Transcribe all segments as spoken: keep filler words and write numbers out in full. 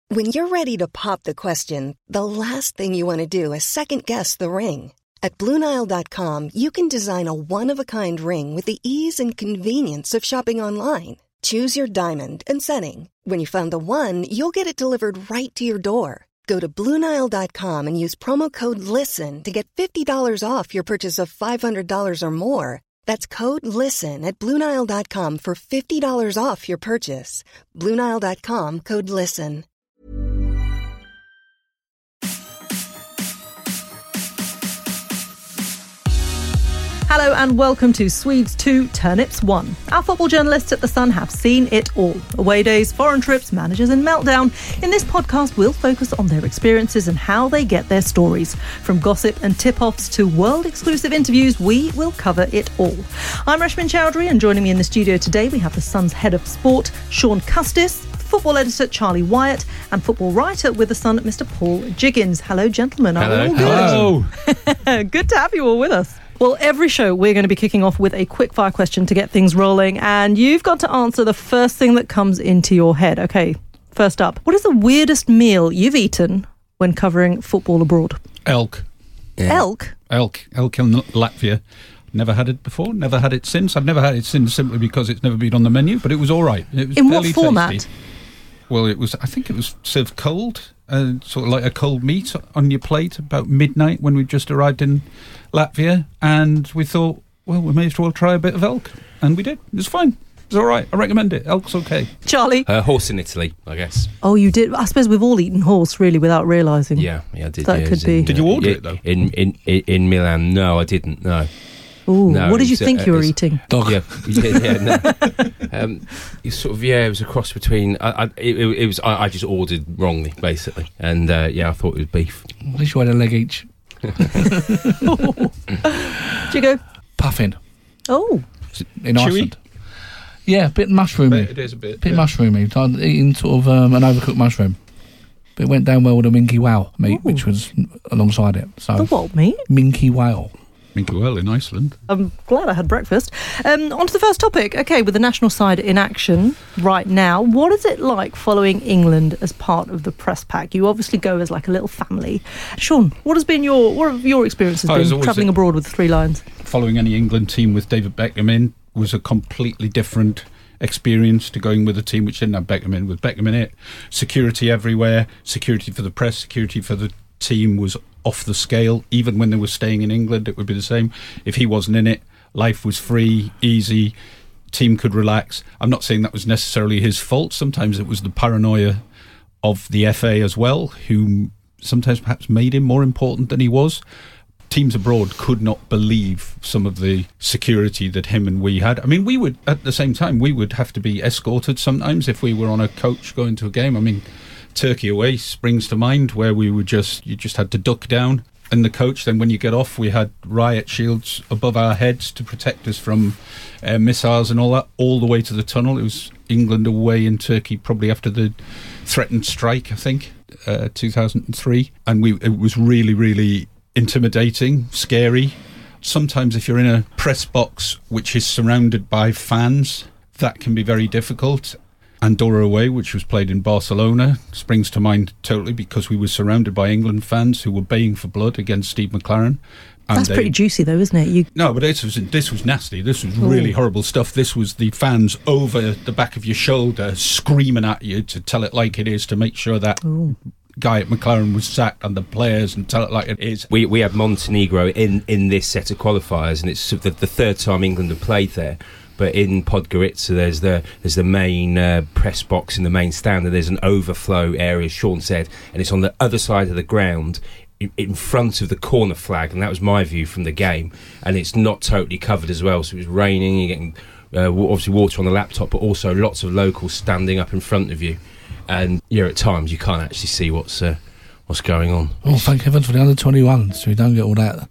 When you're ready to pop the question, the last thing you want to do is second-guess the ring. At Blue Nile dot com, you can design a one-of-a-kind ring with the ease and convenience of shopping online. Choose your diamond and setting. When you find the one, you'll get it delivered right to your door. Go to Blue Nile dot com and use promo code LISTEN to get fifty dollars off your purchase of five hundred dollars or more. That's code LISTEN at Blue Nile dot com for fifty dollars off your purchase. Blue Nile dot com, code LISTEN. Hello and welcome to Swedes two, Turnips one. Our football journalists at The Sun have seen it all. Away days, foreign trips, managers and meltdown. In this podcast, we'll focus on their experiences and how they get their stories. From gossip and tip-offs to world-exclusive interviews, we will cover it all. I'm Rashmin Chowdhury, and joining me in the studio today, we have The Sun's head of sport, Sean Custis, football editor Charlie Wyatt, and football writer with The Sun, Mister Paul Jiggins. Hello, gentlemen. Are Hello. we all good? Hello. Good to have you all with us. Well, every show we're going to be kicking off with a quick-fire question to get things rolling, and you've got to answer the first thing that comes into your head. Okay, first up, what is the weirdest meal you've eaten when covering football abroad? Elk. Yeah. Elk? Elk. Elk in Latvia. Never had it before, never had it since. I've never had it since simply because it's never been on the menu, but it was all right. It was in what fairly format? Tasty. Well, it was, I think it was served cold, uh, sort of like a cold meat on your plate about midnight when we just arrived in Latvia, and we thought, well, we may as well try a bit of elk, and we did. It was fine. It was all right. I recommend it. Elk's okay. Charlie? Uh, horse in Italy, I guess. Oh, you did? I suppose we've all eaten horse, really, without realising. Yeah, yeah, I did. So that yeah, could be. In, did you order uh, it, though? In, in, in, in Milan, no, I didn't, no. Ooh, no, what did you uh, think you were it's- eating? Dog. Yeah, yeah, yeah no. um, it's sort of, yeah, it was a cross between, I, I, it, it was, I, I just ordered wrongly, basically, and uh, yeah, I thought it was beef. At least you had a leg each. Jiggo? Puffin Oh. in Chewy? Iceland. Yeah, a bit mushroomy. It is a bit. bit yeah. mushroomy. I'd eaten sort of um, an overcooked mushroom. But it went down well with the minky wow meat, Ooh. which was alongside it. So The what meat? minky whale. Minky well in Iceland. I'm glad I had breakfast. Um, on to the first topic. Okay, with the national side in action right now, what is it like following England as part of the press pack? You obviously go as like a little family. Sean, what has been your what have your experiences Oh, it's been always travelling a- abroad with the Three Lions? Following any England team with David Beckham in was a completely different experience to going with a team which didn't have Beckham in. With Beckham in it, security everywhere, security for the press, security for the team was off the scale. Even when they were staying in England, it would be the same. If he wasn't in it, life was free, easy, team could relax. I'm not saying that was necessarily his fault. Sometimes it was the paranoia of the F A as well, who sometimes perhaps made him more important than he was. Teams abroad could not believe some of the security that him and we had. I mean, we would, at the same time, we would have to be escorted sometimes if we were on a coach going to a game. I mean, Turkey away springs to mind, where we were just, you just had to duck down in the coach. Then when you get off, we had riot shields above our heads to protect us from uh, missiles and all that, all the way to the tunnel. It was England away in Turkey, probably after the threatened strike, I think, uh, two thousand three. And we it was really, really intimidating, scary. Sometimes if you're in a press box which is surrounded by fans, that can be very difficult. Andorra away, which was played in Barcelona, springs to mind totally because we were surrounded by England fans who were baying for blood against Steve McLaren. And That's they- pretty juicy though, isn't it? You No, but this was this was nasty. This was really Ooh. horrible stuff. This was the fans over the back of your shoulder screaming at you to tell it like it is, to make sure that Ooh. guy at McLaren was sacked and the players, and tell it like it is. We we had Montenegro in, in this set of qualifiers, and it's the, the third time England have played there. But in Podgorica, there's the there's the main uh, press box in the main stand, and there's an overflow area, as Sean said, and it's on the other side of the ground, in, in front of the corner flag, and that was my view from the game. And it's not totally covered as well, so it was raining, you're getting uh, wa- obviously water on the laptop, but also lots of locals standing up in front of you, and yeah, at times you can't actually see what's uh, what's going on. Oh, thank heavens for the under twenty-ones, so we don't get all that.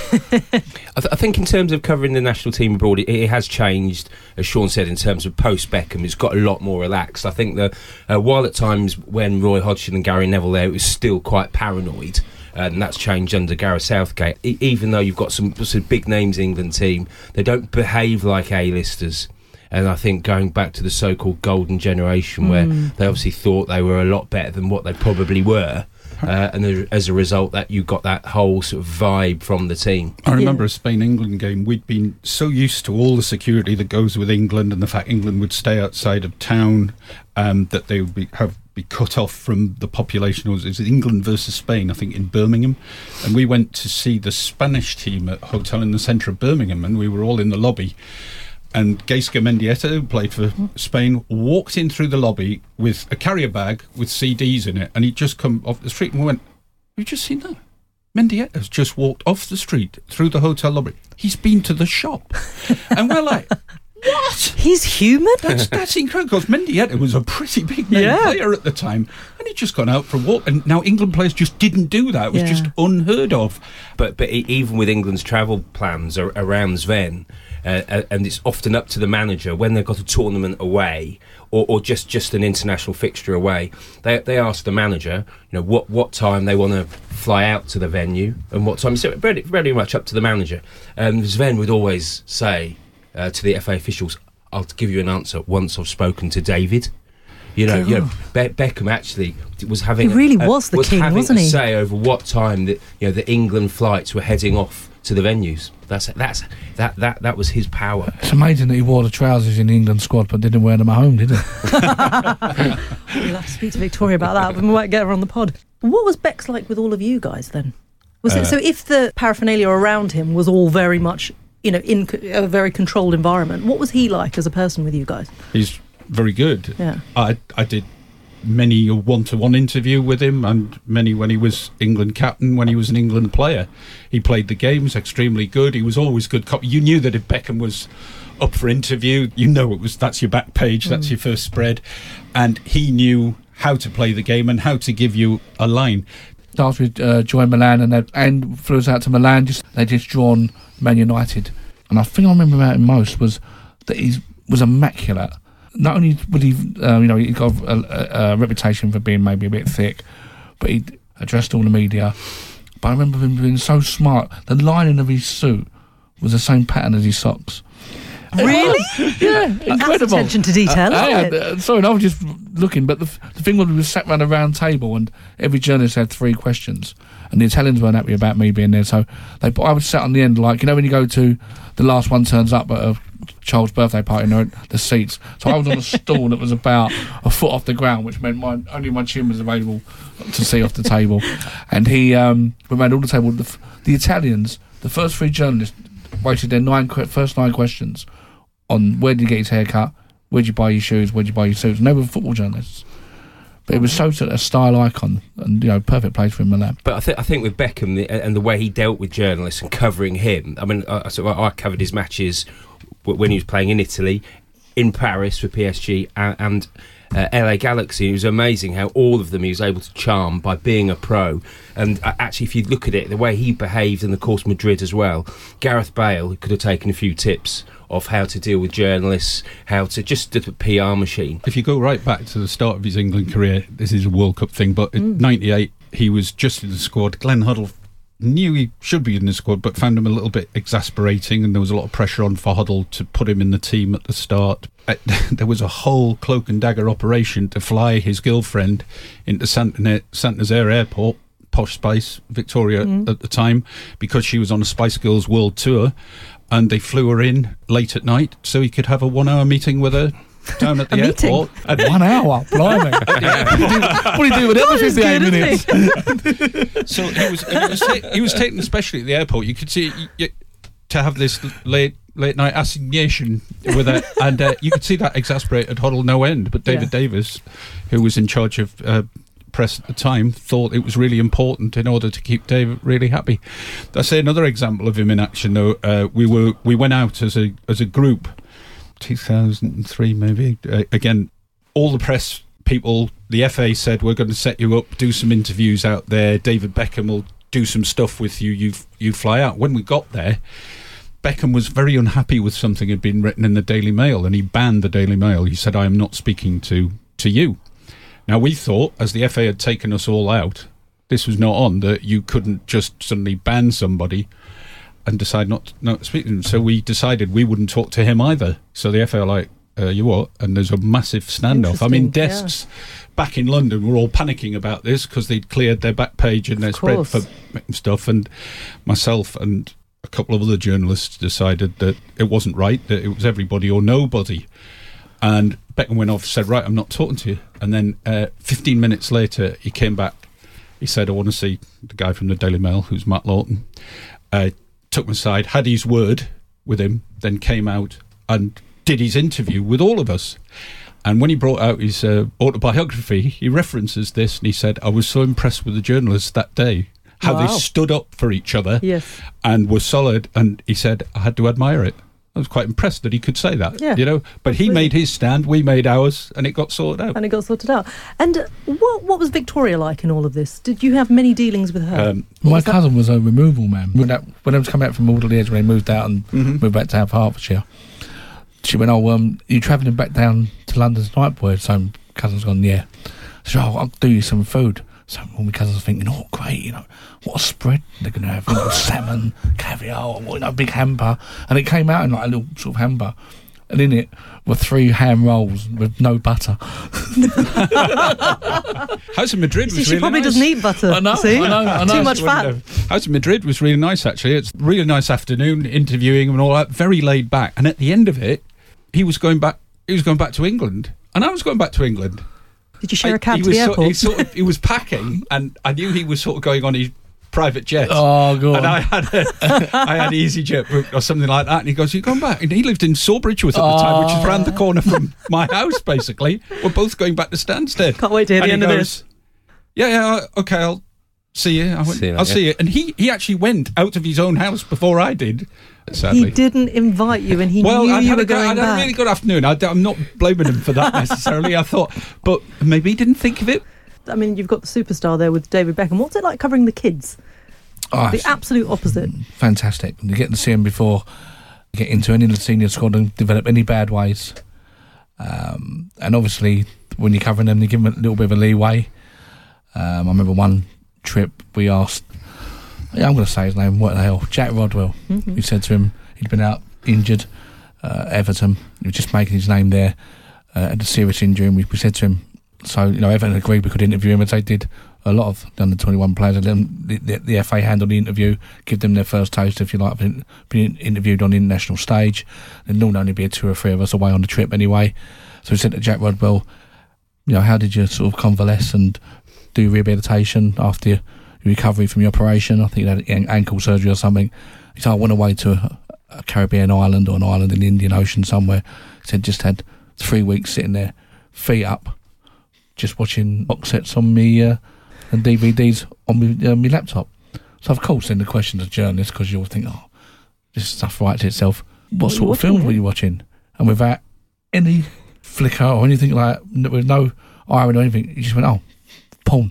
I, th- I think in terms of covering the national team abroad, it, it has changed, as Sean said, in terms of post-Beckham. It's got a lot more relaxed. I think that uh, while at times when Roy Hodgson and Gary Neville there, it was still quite paranoid, and that's changed under Gareth Southgate. E- even though you've got some, some big names in the England team, they don't behave like A-listers. Uh, And I think going back to the so-called golden generation, mm. where they obviously thought they were a lot better than what they probably were, uh, and as a result, that you got that whole sort of vibe from the team. I remember yeah. a Spain-England game. We'd been so used to all the security that goes with England, and the fact England would stay outside of town, um, that they would be, have be cut off from the population. It was, it was England versus Spain, I think, in Birmingham, and we went to see the Spanish team at a hotel in the centre of Birmingham, and we were all in the lobby. And Gaizka Mendieta, who played for Spain, walked in through the lobby with a carrier bag with C Ds in it, and he'd just come off the street, and we went, "You've just seen that? Mendieta's just walked off the street through the hotel lobby. He's been to the shop." And we're like, what? He's human? That's, that's incredible, because Mendieta was a pretty big name yeah. player at the time, and he'd just gone out for a walk. And now England players just didn't do that. It was yeah. just unheard of. But but even with England's travel plans around Sven, uh, and it's often up to the manager when they've got a tournament away, or, or just, just an international fixture away, they they ask the manager, you know, what, what time they want to fly out to the venue and what time. So very, very much up to the manager. And Sven would always say uh, to the F A officials, "I'll give you an answer once I've spoken to David." You know, you know Be- Beckham actually was having. He really a, was the was king, having wasn't a he? Say over what time that you know the England flights were heading off to the venues. That's that's that that that was his power. It's amazing that he wore the trousers in the England squad, but didn't wear them at home, did he? We'll have to speak to Victoria about that, but we might get her on the pod. What was Bex like with all of you guys then? Was uh, it so? If the paraphernalia around him was all very much, you know, in a very controlled environment, what was he like as a person with you guys? He's very good. Yeah, I I did many a one-to-one interview with him, and many when he was England captain, when he was an England player. He played the games extremely good. He was always good cop. You knew that if Beckham was up for interview, you know it was that's your back page, that's mm. your first spread, and he knew how to play the game and how to give you a line. After we uh, joined Milan and they, and flew us out to Milan, just they just drawn Man United, and I think I remember about him most was that he was immaculate. Not only would he, uh, you know, he got a, a, a reputation for being maybe a bit thick, but he addressed all the media. But I remember him being so smart. The lining of his suit was the same pattern as his socks. Really? Yeah, incredible. That's attention to detail, uh, isn't it? Uh, sorry, I was just looking, but the, the thing was we were sat around a round table and every journalist had three questions, and the Italians weren't happy about me being there, so they. I was sat on the end, like, you know, when you go to the last one turns up at a child's birthday party and they're at the seats. So I was on a stool that was about a foot off the ground, which meant my, only my chin was available to see off the table. And he, um, we made all the table. The, the Italians, the first three journalists, wasted their nine first nine questions on where did you get his haircut, where did you buy your shoes, where did you buy your suits. And they were football journalists. But it was so a style icon, and you know, perfect place for him in Milan. But I think I think with Beckham the, and the way he dealt with journalists and covering him. I mean, I, so I covered his matches when he was playing in Italy, in Paris for P S G, and, and uh, L A Galaxy. It was amazing how all of them he was able to charm by being a pro. And uh, actually, if you look at it, the way he behaved in the course Madrid as well, Gareth Bale could have taken a few tips of how to deal with journalists, how to just do the P R machine. If you go right back to the start of his England career, this is a World Cup thing, but in mm. ninety-eight he was just in the squad. Glenn Hoddle knew he should be in the squad, but found him a little bit exasperating, and there was a lot of pressure on for Hoddle to put him in the team at the start. There was a whole cloak and dagger operation to fly his girlfriend into Saint-Nazaire Airport, Posh Spice, Victoria mm. at the time, because she was on a Spice Girls World Tour, and they flew her in late at night so he could have a one-hour meeting with her down at the airport. And one hour, blimey! What do you do with every fifty-eight minutes? So he was he was, ta- he was taken, especially at the airport. You could see you, to have this late late night assignation with her, and uh, you could see that exasperated Hoddle no end. But David yeah. Davis, who was in charge of uh, press at the time, thought it was really important in order to keep David really happy. I say another example of him in action though. Uh, we were we went out as a as a group. two thousand three maybe, uh, again all the press people, the F A said we're going to set you up, do some interviews out there, David Beckham will do some stuff with you, you you fly out. When we got there, Beckham was very unhappy with something had been written in the Daily Mail, and he banned the Daily Mail. He said, I am not speaking to to you. Now we thought, as the F A had taken us all out, this was not on, that you couldn't just suddenly ban somebody and decide not, not to speak to him. So we decided we wouldn't talk to him either. So the F A are like, uh, you what? And there's a massive standoff. I mean, Interesting, desks back in London were all panicking about this because they'd cleared their back page and their spread course. for making stuff. And myself and a couple of other journalists decided that it wasn't right, that it was everybody or nobody. And Beckham went off and said, right, I'm not talking to you. And then uh, fifteen minutes later, he came back. He said, I want to see the guy from the Daily Mail, who's Matt Lawton. Uh, took him aside, had his word with him, then came out and did his interview with all of us. And when he brought out his uh, autobiography, he references this and he said, I was so impressed with the journalists that day, how Wow. they stood up for each other Yes. and were solid. And he said, I had to admire it. I was quite impressed that he could say that, Yeah, you know. But he absolutely. made his stand, we made ours, and it got sorted out. And it got sorted out. And uh, what what was Victoria like in all of this? Did you have many dealings with her? Um, What My was that? cousin was a removal man. When, that, when I was coming out from Alderley Edge, when they moved out and Mhm. moved back to South Hertfordshire, she went, oh, um, you travelling back down to London's night, boy? So my cousin's gone, yeah. So oh, I'll do you some food. So all my cousins are thinking, oh, great, you know, what a spread they're going to have, you know, salmon, caviar, you know, a big hamper. And it came out in like a little sort of hamper. And in it were three ham rolls with no butter. House in Madrid See, was she really probably nice. doesn't eat butter. I know, see? I know, I know. Too much She wouldn't fat. have. House in Madrid was really nice, actually. It's a really nice afternoon, interviewing him and all that, very laid back. And at the end of it, he was going back. He was going back to England, and I was going back to England. Did you share I- a cab he to was the sort, airport? he, sort of, he was packing, and I knew he was sort of going on his private jet. Oh, go on. And I had a, I had EasyJet booked or something like that, and he goes, "You gone back?" And he lived in Sawbridgeworth at the time, which is round the corner from my house. Basically, we're both going back to Stansted. Can't wait to hear And the he end of goes, this. Yeah, yeah, okay, I'll see you. I went, See you I'll later. see you. And he, he actually went out of his own house before I did. Sadly. He didn't invite you, and he Well, knew I'd you had, were a, good- going I'd had back. a really good afternoon. I, I'm not blaming him for that necessarily. I thought, but maybe he didn't think of it. I mean, you've got the superstar there with David Beckham. What's it like covering the kids? Oh, The it's absolute opposite. fantastic. You get to see him before you get into any of the senior squad and develop any bad ways. Um, and obviously, when you're covering them, you give them a little bit of a leeway. Um, I remember one trip we asked, yeah, I'm going to say his name, what the hell, Jack Rodwell. Mhm. We said to him, he'd been out injured, uh, Everton. He was just making his name there, uh, had a serious injury, and we, we said to him, so, you know, Everton agreed we could interview him, as they did a lot of the under twenty-one players. And then the, the, the F A handled the interview, give them their first taste, if you like, being, being interviewed on the international stage. And there'll only be a two or three of us away on the trip anyway. So we said to Jack Rodwell, you know, how did you sort of convalesce and do rehabilitation after your recovery from your operation? I think you had an ankle surgery or something. He said, I went away to a, a Caribbean island or an island in the Indian Ocean somewhere. He said, just had three weeks sitting there, feet up, just watching box sets on me uh, and D V Ds on my, uh, my laptop. So of course, then the question as a journalist, because you'll think, oh, this stuff writes itself. What, What are sort you of films watching, were you watching? And without any flicker or anything like that, with no iron or anything, you just went, oh, porn.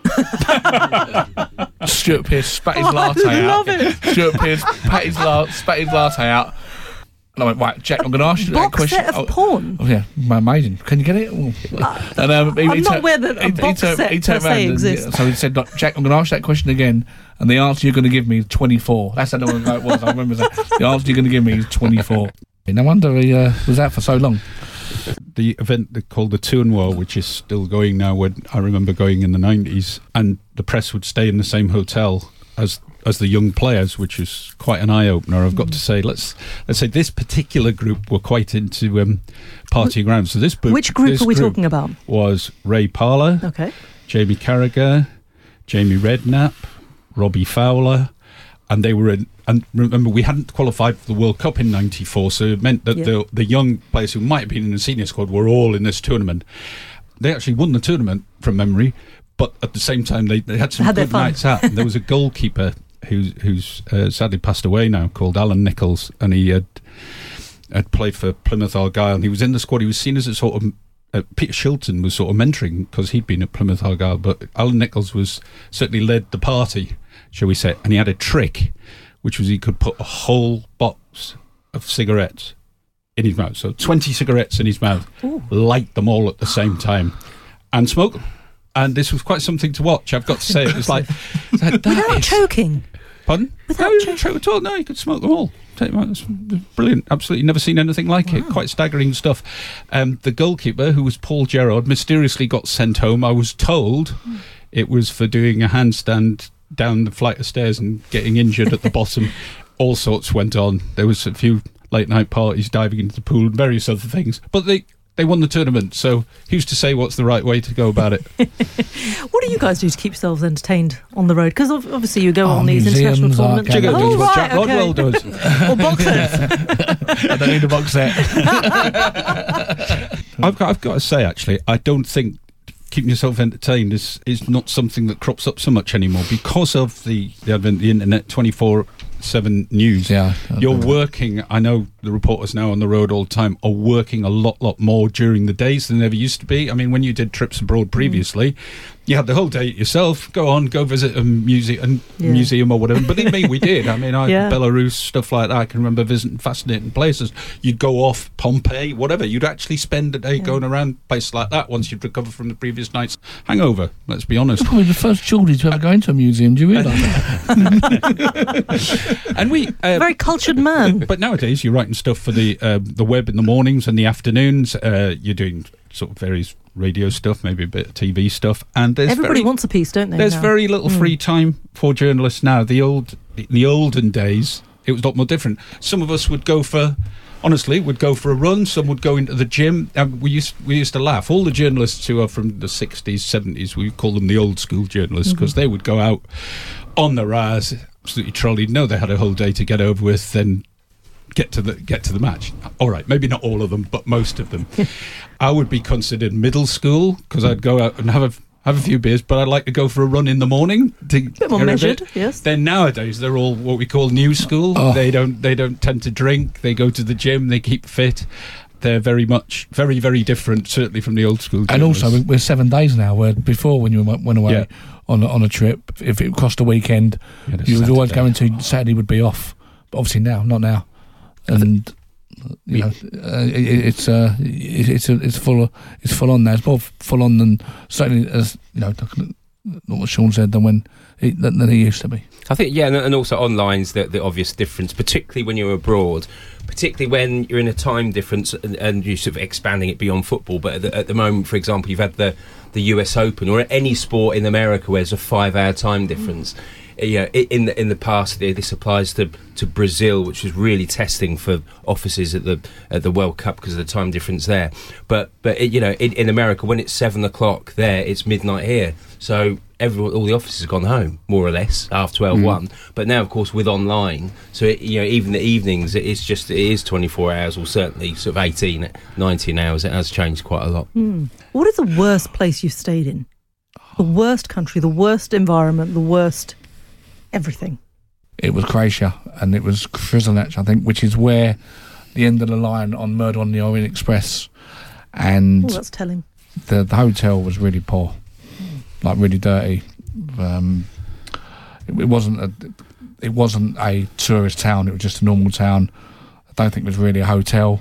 Stuart Pearce spat his Oh, I latte out. love it. Stuart Pearce spat his, la- spat his latte out. And I went, right, Jack, I'm going to ask you that Box question. set of oh, porn. Oh, yeah, amazing. Can you get it? Oh. And, um, he, I'm he not tur- aware that a he- he box turned- set he turned per se round and- exists. So he said, "Look, Jack, I'm going to ask that question again, and the answer you're going to give me is twenty-four. That's how long ago it was. I remember that. The answer you're going to give me is twenty-four. No wonder he uh, was out for so long. The event they called the Toon War, which is still going now, when I remember going in the nineties, and the press would stay in the same hotel as as the young players, which is quite an eye opener. I've got to say, let's let's say this particular group were quite into um, partying around. So this group, Which group this are we group talking about? Was Ray Parlour, Okay. Jamie Carragher, Jamie Redknapp, Robbie Fowler, and they were in. And remember, we hadn't qualified for the World Cup in ninety-four, so it meant that Yeah. the the young players who might have been in the senior squad were all in this tournament. They actually won the tournament from memory, but at the same time, they, they had some Had their good fun. nights out. And there was a goalkeeper who's who's uh, sadly passed away now, called Alan Nichols, and he had had played for Plymouth Argyle, and he was in the squad. He was seen as a sort of uh, Peter Shilton was sort of mentoring because he'd been at Plymouth Argyle, but Alan Nichols was certainly led the party, shall we say, and he had a trick, which was he could put a whole box of cigarettes in his mouth. So twenty cigarettes in his mouth, Ooh. light them all at the same time, and smoke them. And this was quite something to watch, I've got to say. It was like, that, that Without is- choking. Pardon? Without no, you check- didn't at all. No, you could smoke them all. Take them out. It's brilliant. Absolutely never seen anything like Wow. it. Quite staggering stuff. Um, the goalkeeper, who was Paul Gerrard, mysteriously got sent home. I was told Mm. it was for doing a handstand down the flight of stairs and getting injured at the bottom. All sorts went on. There was a few late night parties, diving into the pool, and various other things. But they they won the tournament. So who's to say what's the right way to go about it? What do you guys do to keep yourselves entertained on the road? Because obviously you go Oh, on these international museums, tournaments. arcade Jiggo Oh, does what right, Jack okay. Rodwell does. Or box sets. I don't need a box set. I've got, I've got to say, actually, I don't think keeping yourself entertained is, is not something that crops up so much anymore because of the, the advent of the internet, twenty-four seven news. Yeah, I You're agree. working, I know the reporters now on the road all the time are working a lot, lot more during the days than they ever used to be. I mean, when you did trips abroad previously, you had the whole day yourself. Go on, go visit a museum, Yeah. museum or whatever. Believe me, we did. I mean, I Yeah. Belarus, stuff like that. I can remember visiting fascinating places. You'd go off Pompeii, whatever. You'd actually spend a day going around places like that once you'd recovered from the previous night's hangover. Let's be honest. Probably the first Geordie to ever go into a museum. Do you realise that? And we. Uh, Very cultured man. But nowadays, you're writing stuff for the uh, the web in the mornings and the afternoons. Uh, you're doing sort of various radio stuff, maybe a bit of T V stuff, and there's Everybody very, wants a piece, don't they? there's now? very little free time for journalists now. The old, in the olden days, it was a lot more different. Some of us would go for, honestly, would go for a run. Some would go into the gym. And we used we used to laugh. All the journalists who are from the sixties, seventies, we call them the old school journalists because they would go out on the rise, absolutely trolleyed. No, they had a whole day to get over with, then get to the get to the match. All right, maybe not all of them, but most of them. I would be considered middle school because I'd go out and have a have a few beers, but I'd like to go for a run in the morning to bit more get a measured, bit. yes. Then nowadays they're all what we call new school. Oh. They don't they don't tend to drink. They go to the gym. They keep fit. They're very much very very different, certainly from the old school. And also, journalists. we- we're seven days now. Where before, when you went went away Yeah. on a, on a trip, if it cost a weekend, You had a you was always Saturday. guaranteed Saturday would be off. But obviously now, not now. And you know, uh, it, it's uh, it, it's a, it's full it's full on now. It's more full on than certainly as you know, not what Sean said than when he, than, than he used to be. I think, yeah, and, and also online's the, the obvious difference, particularly when you're abroad, particularly when you're in a time difference and, and you're sort of expanding it beyond football. But at the, at the moment, for example, you've had the, the U S Open or any sport in America where there's a five-hour time difference. Mm. Yeah, in the in the past, this applies to, to Brazil, which was really testing for offices at the at the World Cup because of the time difference there. But but it, you know, in, in America, when it's seven o'clock there, it's midnight here. So everyone, all the offices have gone home more or less after twelve one. But now, of course, with online, so it, you know, even the evenings, it is just it is twenty-four hours, or certainly sort of eighteen, nineteen hours. It has changed quite a lot. Mm. What is the worst place you've stayed in? The worst country, the worst environment, the worst everything. It was Croatia, and it was Križanec, I think, which is where the end of the line on Murder on the Orient Express, and Oh, that's telling. the the hotel was really poor, like really dirty. Um, it, it wasn't a it wasn't a tourist town. It was just a normal town. I don't think it was really a hotel.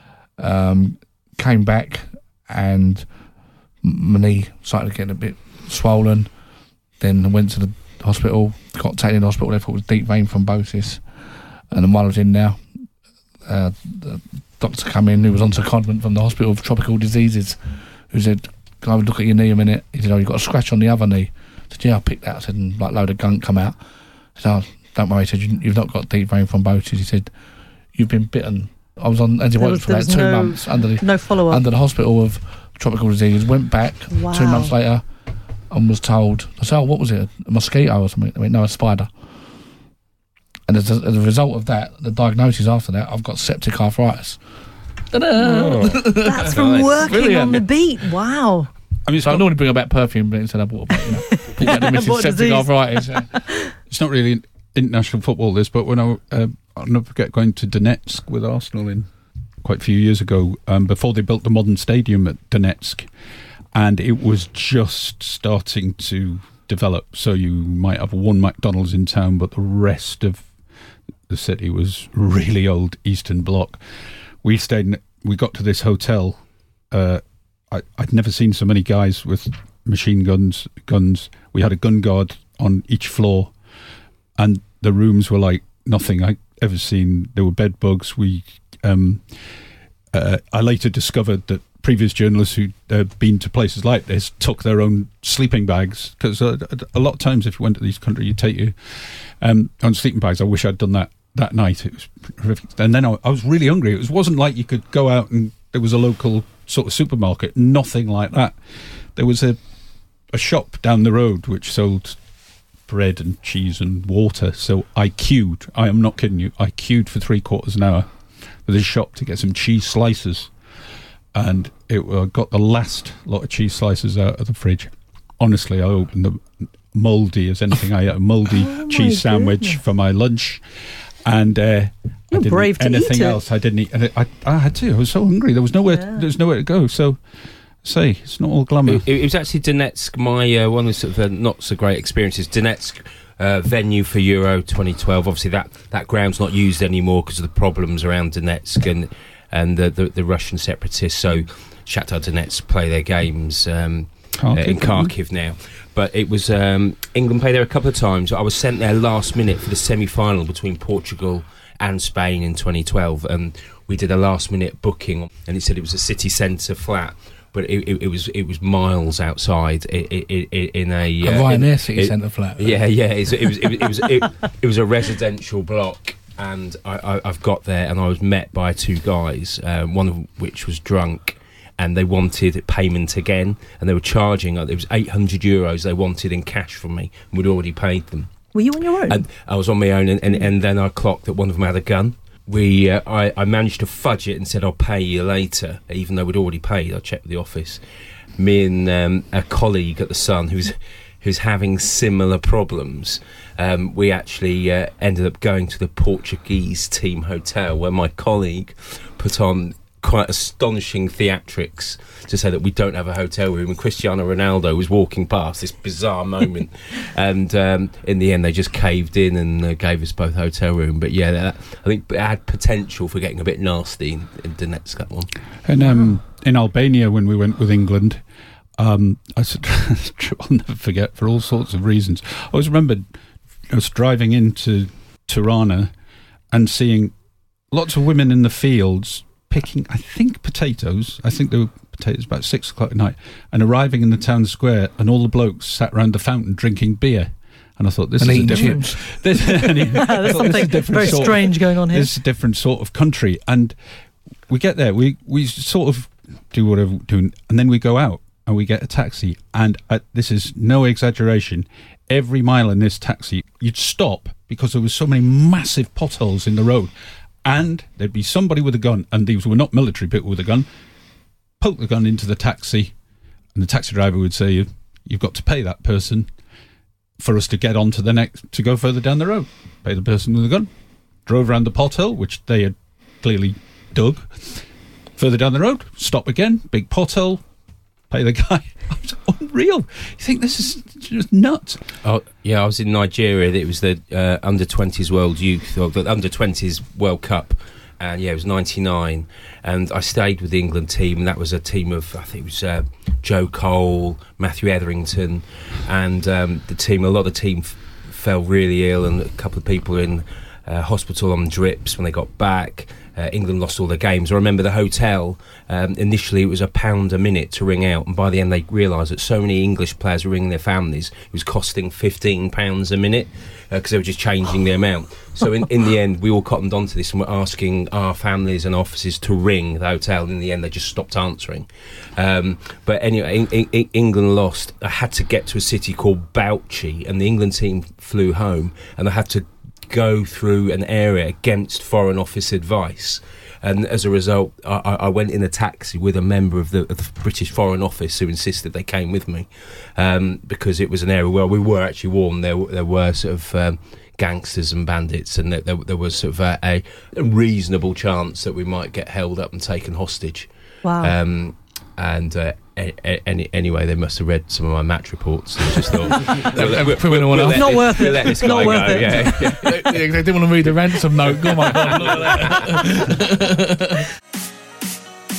Um, came back and my knee started getting a bit swollen. Then I went to the hospital, got taken in the hospital. They thought it was deep vein thrombosis, and then while I was in there, uh, the doctor come in who was on secondment from the hospital of tropical diseases, who said, "Can I have a look at your knee a minute?" He said, "Oh, you've got a scratch on the other knee." I said, "Yeah, I picked that." I said, and like a load of gunk come out. I said, "Oh, don't worry." He said, "You- "You've not got deep vein thrombosis." He said, "You've been bitten." I was on antibiotics There for was- about there two was no- months under the No follow up. under the hospital of tropical disease. Went back Wow. two months later and was told, I said, "Oh, what was it? A mosquito or something?" I went, "No, a spider." And as a, as a result of that, the diagnosis after that, I've got septic arthritis. Ta-da! That's from Nice. working Brilliant. on the beat. Wow. I mean, it's So I not, normally bring about perfume, but instead of water, but, you know, pick out the missus What septic disease? arthritis. Yeah. it's not really international football, this, but when I, uh, I'll never forget going to Donetsk with Arsenal in quite a few years ago, um, before they built the modern stadium at Donetsk, and it was just starting to develop. So you might have one McDonald's in town, but the rest of the city was really old Eastern Bloc. We stayed. In, we got to this hotel. Uh, I, I'd never seen so many guys with machine guns. Guns. We had a gun guard on each floor, and the rooms were like nothing I ever seen. There were bed bugs. We, um, uh, I later discovered that previous journalists who'd uh, been to places like this took their own sleeping bags, because uh, a lot of times if you went to these countries, you take you um, on sleeping bags. I wish I'd done that that night. It was horrific. And then I, I was really hungry. It was, wasn't like you could go out and there was a local sort of supermarket. Nothing like that. There was a a shop down the road which sold bread and cheese and water. So I queued. I am not kidding you. I queued for three quarters of an hour for this shop to get some cheese slices. And it uh, got the last lot of cheese slices out of the fridge. Honestly, I opened them mouldy as anything. I ate a mouldy oh cheese sandwich goodness. for my lunch. And uh, You're I didn't brave eat to anything eat it. else. I didn't eat. And I, I had to. I was so hungry. There was nowhere. Yeah. There was nowhere to go. So, say it's not all glamour. It, it was actually Donetsk. My uh, one of the sort of uh, not so great experiences. Donetsk uh, venue for Euro twenty twelve. Obviously, that that ground's not used anymore because of the problems around Donetsk and and the the, the Russian separatists. So, Shakhtar Donetsk play their games um, uh, in Kharkiv now. But it was um, England played there a couple of times. I was sent there last minute for the semi-final between Portugal and Spain in twenty twelve, and we did a last-minute booking, and it said it was a city centre flat, but it, it, it was it was miles outside in, in, in a, a uh, Ryanair in, city it, centre flat. Yeah, yeah. It was it was it, was it, it was a residential block, and I, I, I've got there, and I was met by two guys, um, one of which was drunk. And they wanted payment again, and they were charging. It was eight hundred euros they wanted in cash from me, and we'd already paid them. Were you on your own? And I was on my own, and, and, and then I clocked that one of them had a gun. We, uh, I, I managed to fudge it and said I'll pay you later, even though we'd already paid. I checked with the office. Me and um, a colleague at the Sun who's who's having similar problems. Um, we actually uh, ended up going to the Portuguese team hotel where my colleague put on quite astonishing theatrics to say that we don't have a hotel room, and Cristiano Ronaldo was walking past this bizarre moment and um, in the end they just caved in and uh, gave us both hotel room. But yeah, that, I think it had potential for getting a bit nasty in, in Donetsk, that one. And um, in Albania when we went with England, um, I said, I'll never forget, for all sorts of reasons. I always remembered us driving into Tirana and seeing lots of women in the fields picking, I think, potatoes. I think there were potatoes about six o'clock at night, and arriving in the town square, and all the blokes sat round the fountain drinking beer. And I thought, this and is a eating different. chips. This, and he, There's thought, something this is a different very sort strange of, going on here. This is a different sort of country, and we get there. We we sort of do whatever we're doing, and then we go out and we get a taxi. And uh, this is no exaggeration. Every mile in this taxi, you'd stop because there was so many massive potholes in the road. And there'd be somebody with a gun, and these were not military people with a gun, poke the gun into the taxi, and the taxi driver would say, you've got to pay that person for us to get on to the next, to go further down the road. Pay the person with the gun. Drove around the pothole, which they had clearly dug. Further down the road, stop again, big pothole, pay the guy. It's unreal. You think this is just nuts. Oh, yeah, I was in Nigeria. It was the uh, under twenties World Youth, or the under twenties World Cup. And yeah, it was ninety-nine. And I stayed with the England team, and that was a team of, I think it was uh, Joe Cole, Matthew Etherington, and um, the team, a lot of the team f- fell really ill, and a couple of people in uh, hospital on drips when they got back. Uh, England lost all their games. I remember the hotel, um, initially it was a pound a minute to ring out, and by the end they realised that so many English players were ringing their families, it was costing fifteen pounds a minute, because uh, they were just changing the amount. So in, in the end, we all cottoned onto this and were asking our families and offices to ring the hotel, and in the end they just stopped answering. Um, but anyway, in, in, England lost. I had to get to a city called Bauchi, and the England team flew home, and I had to go through an area against Foreign Office advice, and as a result I, I went in a taxi with a member of the, of the British Foreign Office who insisted they came with me, um, because it was an area where we were actually warned there, there were sort of um, gangsters and bandits, and there, there was sort of a, a, a reasonable chance that we might get held up and taken hostage. Wow. Um, and uh, any, anyway, they must have read some of my match reports and just thought, we'll, we'll, we'll, we'll, we'll not this, worth we'll it. let this Not guy worth go. it. Yeah, yeah. they, they didn't want to read the ransom note. Come on, God, look at that.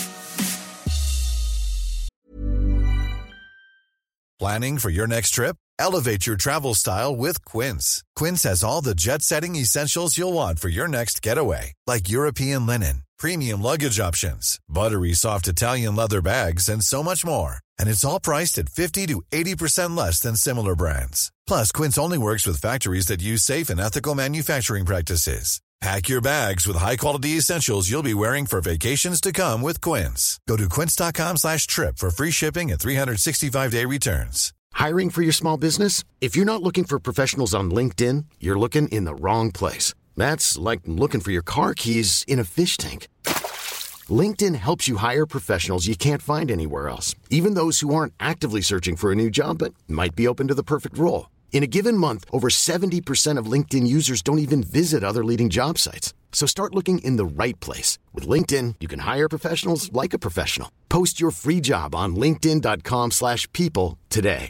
Planning for your next trip? Elevate your travel style with Quince. Quince has all the jet-setting essentials you'll want for your next getaway, like European linen, premium luggage options, buttery soft Italian leather bags, and so much more. And it's all priced at fifty to eighty percent less than similar brands. Plus, Quince only works with factories that use safe and ethical manufacturing practices. Pack your bags with high-quality essentials you'll be wearing for vacations to come with Quince. Go to quince.com slash trip for free shipping and three sixty-five day returns. Hiring for your small business? If you're not looking for professionals on LinkedIn, you're looking in the wrong place. That's like looking for your car keys in a fish tank. LinkedIn helps you hire professionals you can't find anywhere else, even those who aren't actively searching for a new job but might be open to the perfect role. In a given month, over seventy percent of LinkedIn users don't even visit other leading job sites. So start looking in the right place. With LinkedIn, you can hire professionals like a professional. Post your free job on linkedin.com slash people today.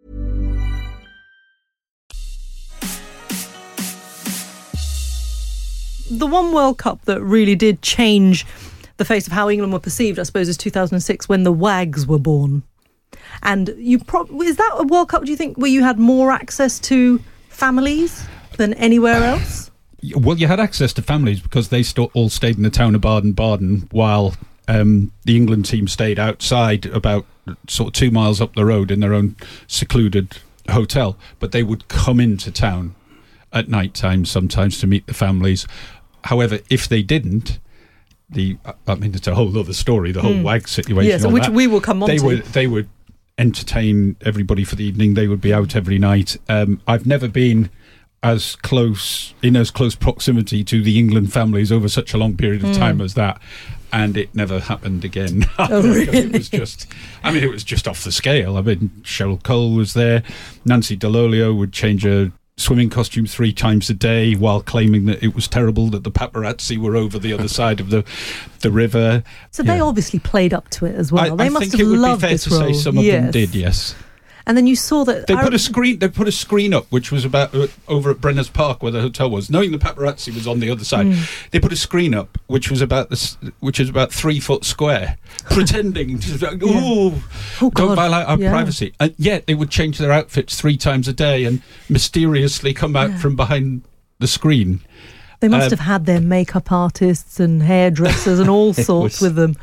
The one World Cup that really did change the face of how England were perceived, I suppose, is two thousand six when the Wags were born. And you pro- is that a World Cup, do you think, where you had more access to families than anywhere else? Well, you had access to families because they st- all stayed in the town of Baden-Baden while um, the England team stayed outside about sort of two miles up the road in their own secluded hotel. But they would come into town at night time sometimes to meet the families. However, if they didn't, the I mean, it's a whole other story, the whole mm. WAG situation. Yes, which that, we will come on they to. Would, they would entertain everybody for the evening. They would be out every night. Um, I've never been as close, in as close proximity to the England families over such a long period of mm. time as that. And it never happened again. Oh, really? It was just, I mean, it was just off the scale. I mean, Cheryl Cole was there. Nancy Delolio would change her swimming costume three times a day while claiming that it was terrible that the paparazzi were over the other side of the the river. So they yeah. obviously played up to it as well. I, they I must think have it would loved be fair this to role. say some of yes. them did, yes. And then you saw that they I, put a screen. They put a screen up, which was about uh, over at Brenner's Park, where the hotel was. Knowing the paparazzi was on the other side, mm. they put a screen up, which was about this, which is about three foot square, pretending to like, yeah. oh, oh don't violate our yeah. privacy. And yet they would change their outfits three times a day and mysteriously come out yeah. from behind the screen. They must um, have had their makeup artists and hairdressers and all sorts was, with them.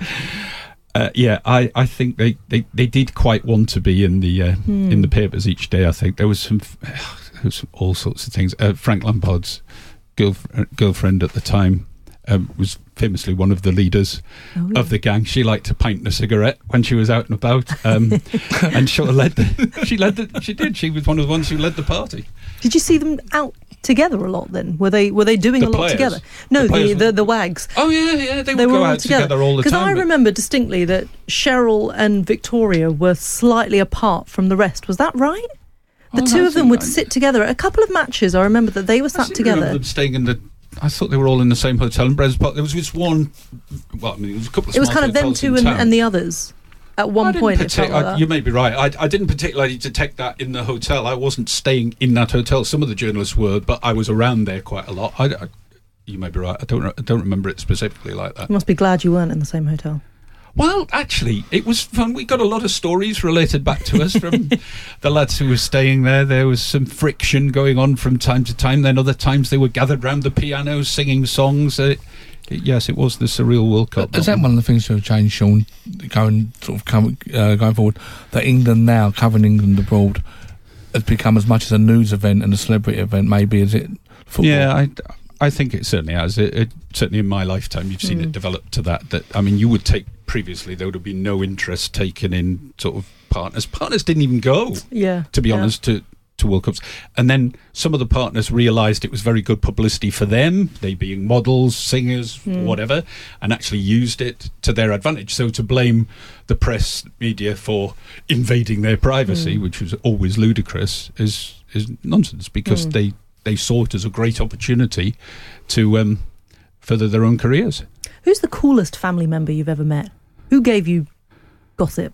Uh, yeah, I, I think they, they, they did quite want to be in the uh, hmm. in the papers each day. I think there was some, uh, there was all sorts of things. Uh, Frank Lampard's girlf- girlfriend at the time um, was famously one of the leaders oh, yeah. of the gang. She liked to pint a cigarette when she was out and about, um, and sort of led the. She led the. She did. She was one of the ones who led the party. Did you see them out together a lot then? Were they were they doing the a lot players. together? No, the the, the, the Wags. Oh yeah, yeah, they would they go were out together. together all the time. Because I remember distinctly that Cheryl and Victoria were slightly apart from the rest. Was that right? The oh, two no, of them would I, sit together. A couple of matches, I remember that they were sat I together. Remember them staying in the. I thought they were all in the same hotel in Brenner's Park. There was just one. Well, I mean, there was a couple of. It was kind of them two and, and the others. At one point, partic- it felt like I, that. You may be right. I, I didn't particularly detect that in the hotel. I wasn't staying in that hotel. Some of the journalists were, but I was around there quite a lot. I, I, you may be right. I don't. I don't remember it specifically like that. You must be glad you weren't in the same hotel. Well, actually, it was fun. We got a lot of stories related back to us from the lads who were staying there. There was some friction going on from time to time. Then other times they were gathered round the piano singing songs. Uh, Yes, it was the surreal World Cup. Is that one of the things that have changed, Sean, going sort of come, uh, going forward? That England now, covering England abroad, has become as much as a news event and a celebrity event, maybe, as it football? Yeah, I, I think it certainly has. It, it, certainly in my lifetime, you've seen mm. it develop to that. That I mean, you would take previously there would have been no interest taken in sort of partners. Partners didn't even go. Yeah, to be yeah. honest, to. to World Cups, and then some of the partners realised it was very good publicity for them, they being models, singers, mm. whatever, and actually used it to their advantage. So to blame the press media for invading their privacy, mm. which was always ludicrous, is is nonsense, because mm. they they saw it as a great opportunity to um, further their own careers. Who's the coolest family member you've ever met? Who gave you gossip?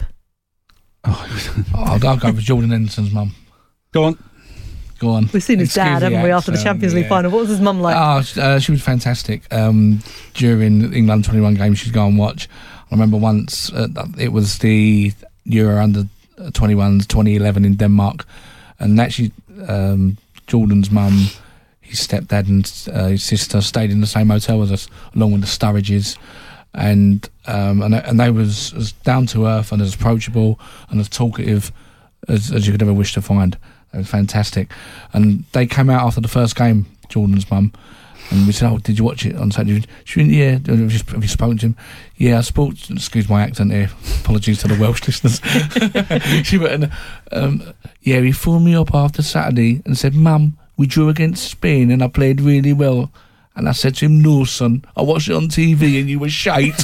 Oh, I'll, I'll go with Jordan Henderson's mum. Go on. Go on. We've seen his Excuse dad, haven't we, after the Champions League yeah. final? What was his mum like? Oh, uh, she was fantastic. Um, during England twenty-one games, she'd go and watch. I remember once, uh, it was the Euro under twenty-ones, twenty eleven in Denmark, And actually, um, Jordan's mum, his stepdad and uh, his sister stayed in the same hotel as us, along with the Sturridges. And um, and and they was as down to earth and as approachable and as talkative as, as you could ever wish to find. It was fantastic. And they came out after the first game, Jordan's mum, and we said, "Oh, did you watch it on Saturday?" She went, "Yeah." Have you, have you spoken to him? "Yeah, I spoke." Excuse my accent here. Apologies to the Welsh listeners. She went, um, "Yeah, he phoned me up after Saturday and said, 'Mum, we drew against Spain and I played really well.' And I said to him, 'No, son, I watched it on T V and you were shite.'"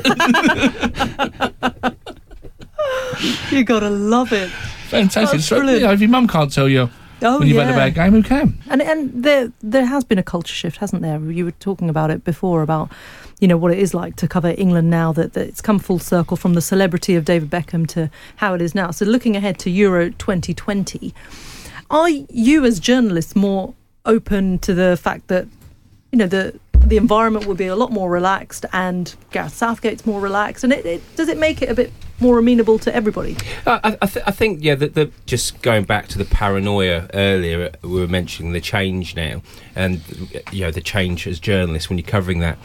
You gotta love it. Fantastic. That's So, brilliant. you know, if your mum can't tell you Oh, when you've yeah. had a bad game, who can? And and there there has been a culture shift, hasn't there? You were talking about it before, about, you know, what it is like to cover England now, that, that it's come full circle from the celebrity of David Beckham to how it is now. So looking ahead to Euro twenty twenty, are you as journalists more open to the fact that, you know, the the environment will be a lot more relaxed and Gareth Southgate's more relaxed, and it, it does it make it a bit more amenable to everybody? Uh, I, I, th- I think, yeah, the, the, just going back to the paranoia earlier, we were mentioning the change now, and, you know, the change as journalists when you're covering that.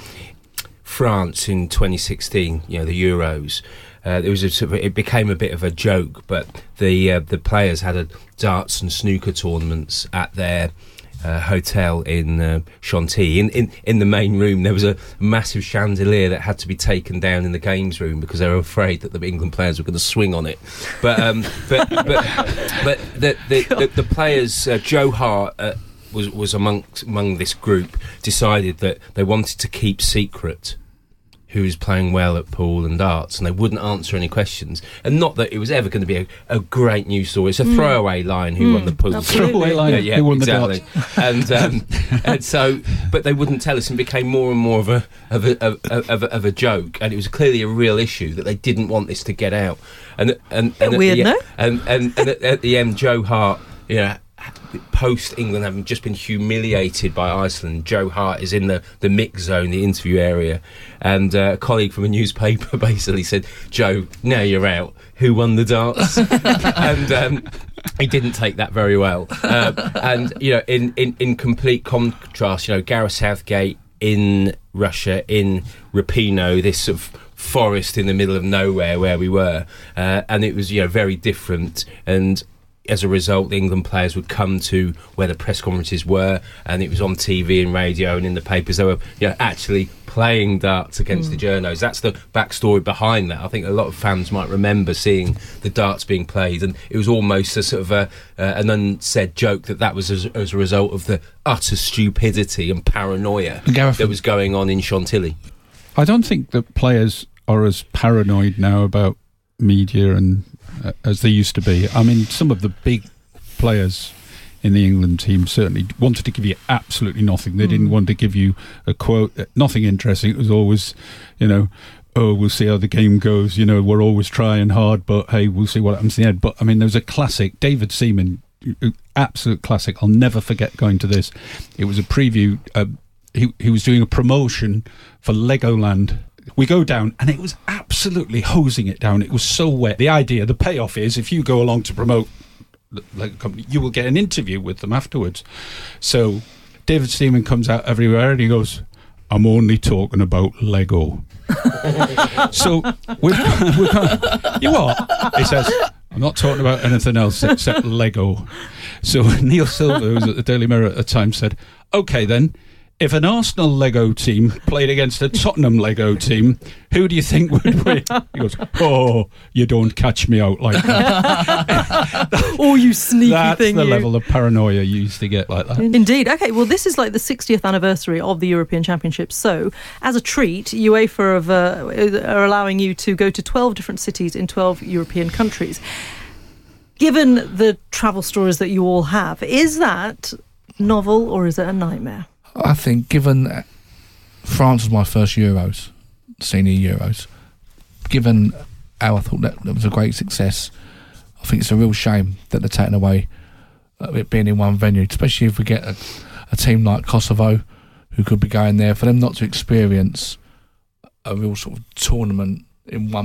France in twenty sixteen, you know, the Euros, uh, it was a, sort of, it became a bit of a joke, but the uh, the players had a darts and snooker tournaments at their Uh, hotel in uh, Chantilly. In, in in the main room, there was a massive chandelier that had to be taken down in the games room because they were afraid that the England players were going to swing on it. But um, but, but but the the, the, the players, uh, Joe Hart uh, was was amongst among this group, decided that they wanted to keep secret who was playing well at pool and darts, and they wouldn't answer any questions. And not that it was ever going to be a, a great news story. It's a mm. throwaway line, who mm, won the pool. Throwaway line, yeah, yeah, who won exactly. the darts. And, um, and so, but they wouldn't tell us, and became more and more of a of a, of, of, a, of a joke. And it was clearly a real issue that they didn't want this to get out. And and, and, weird, the, no? And and, and at, at the end, Joe Hart, you know, post England having just been humiliated by Iceland, Joe Hart is in the, the mix zone, the interview area, and uh, a colleague from a newspaper basically said, "Joe, now you're out. Who won the darts?" And um, he didn't take that very well. Uh, and, you know, in, in, in complete contrast, you know, Gareth Southgate in Russia, in Rapino, this sort of forest in the middle of nowhere where we were, uh, and it was, you know, very different. And as a result, the England players would come to where the press conferences were, and it was on T V and radio and in the papers. They were, you know, actually playing darts against mm. the journos. That's the backstory behind that. I think a lot of fans might remember seeing the darts being played, and it was almost a sort of a, uh, an unsaid joke that that was as, as a result of the utter stupidity and paranoia Gareth, that was going on in Chantilly. I don't think that players are as paranoid now about media and uh, as they used to be. I mean, some of the big players in the England team certainly wanted to give you absolutely nothing. They mm. didn't want to give you a quote, nothing interesting. It was always, you know, "Oh, we'll see how the game goes. You know, we're always trying hard, but hey, we'll see what happens in the end." But I mean, there was a classic, David Seaman, absolute classic. I'll never forget going to this. It was a preview. Uh, he he was doing a promotion for Legoland. We go down, and it was absolutely hosing it down. It was so wet. The idea, the payoff is, if you go along to promote the Lego company, you will get an interview with them afterwards. So David Seaman comes out everywhere, and he goes, "I'm only talking about Lego." So we've, we've got, you what? He says, "I'm not talking about anything else except Lego." So Neil Silver, who was at the Daily Mirror at the time, said, "Okay then, if an Arsenal Lego team played against a Tottenham Lego team, who do you think would win?" He goes, "Oh, you don't catch me out like that." Oh, you sneaky That's thing. That's the you. level of paranoia you used to get like that. Indeed. Okay, well, this is like the sixtieth anniversary of the European Championships. So, as a treat, UEFA have, uh, are allowing you to go to twelve different cities in twelve European countries. Given the travel stories that you all have, is that novel or is it a nightmare? I think, given that France was my first Euros, senior Euros, given how I thought that, that was a great success, I think it's a real shame that they're taking away uh, it being in one venue, especially if we get a, a team like Kosovo who could be going there, for them not to experience a real sort of tournament in one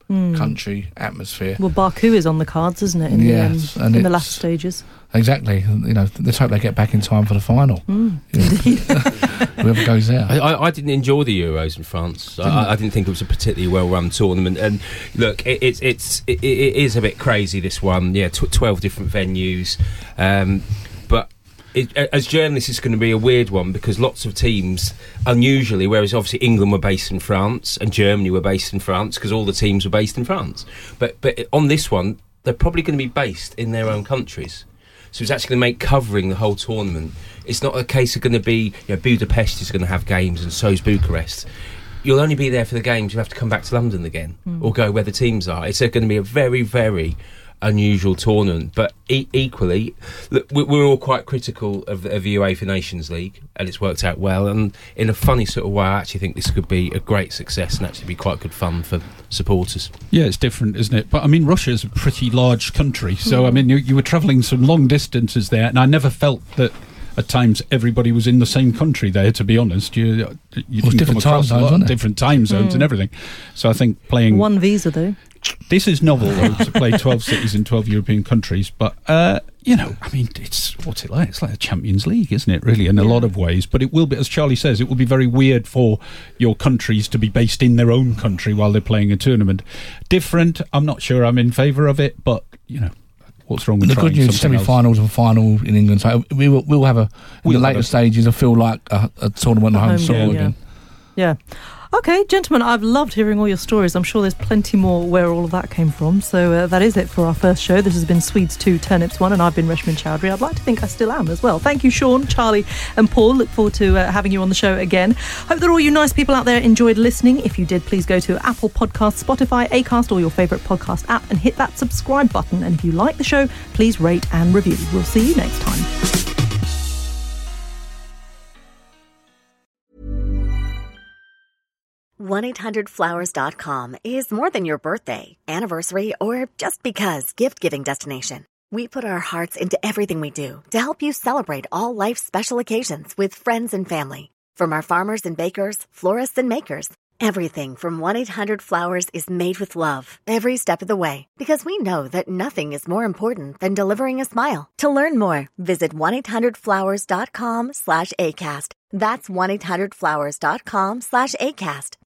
country atmosphere. Well, Baku is on the cards, isn't it? In Yes, the, um, and in the it's- last stages. Exactly. You know, let's hope they get back in time for the final. Mm, You know, indeed. whoever goes there. I, I, I didn't enjoy the Euros in France. I, I didn't think it was a particularly well-run tournament. And look, it, it's it's it, it is a bit crazy, this one. Yeah, tw- twelve different venues, um, but. It, as journalists, it's going to be a weird one because lots of teams, unusually, whereas obviously England were based in France and Germany were based in France because all the teams were based in France. But but on this one, they're probably going to be based in their own countries. So it's actually going to make covering the whole tournament. It's not a case of going to be, you know, Budapest is going to have games and so is Bucharest. You'll only be there for the games. You have to come back to London again mm. or go where the teams are. It's going to be a very, very unusual tournament, but e- equally look, we're all quite critical of the, of the UEFA Nations League, and it's worked out well, and in a funny sort of way I actually think this could be a great success and actually be quite good fun for supporters. Yeah, it's different, isn't it? But I mean, Russia's a pretty large country, so Mm. I mean, you, you were travelling some long distances there, and I never felt that at times everybody was in the same country there, to be honest. You, you Well, didn't different come time across zones, a lot of wasn't it? different time zones Mm. and everything. So I think playing One visa, though. this is novel though, to play twelve cities in twelve European countries, but uh, you know, I mean, it's what's it like? It's like a Champions League, isn't it? Really, in a lot of ways. But it will be, as Charlie says, it will be very weird for your countries to be based in their own country while they're playing a tournament. Different. I'm not sure I'm in favour of it, but you know, what's wrong with The trying good news, something else? semi-finals and final in England. So we will we'll have a in We'll the have later a- stages. I feel like a, a tournament at home Home sort game, of yeah. again. Yeah. Okay, gentlemen, I've loved hearing all your stories. I'm sure there's plenty more where all of that came from. So uh, that is it for our first show. This has been Swedes two, Turnips one, and I've been Reshman Chowdhury. I'd like to think I still am as well. Thank you, Sean, Charlie and Paul. Look forward to uh, having you on the show again. Hope that all you nice people out there enjoyed listening. If you did, please go to Apple Podcasts, Spotify, Acast, or your favourite podcast app and hit that subscribe button. And if you like the show, please rate and review. We'll see you next time. one eight hundred flowers dot com is more than your birthday, anniversary, or just because gift-giving destination. We put our hearts into everything we do to help you celebrate all life's special occasions with friends and family. From our farmers and bakers, florists and makers, everything from one eight hundred flowers is made with love every step of the way, because we know that nothing is more important than delivering a smile. To learn more, visit one eight hundred flowers dot com slash ACAST. That's one eight hundred flowers dot com slash ACAST.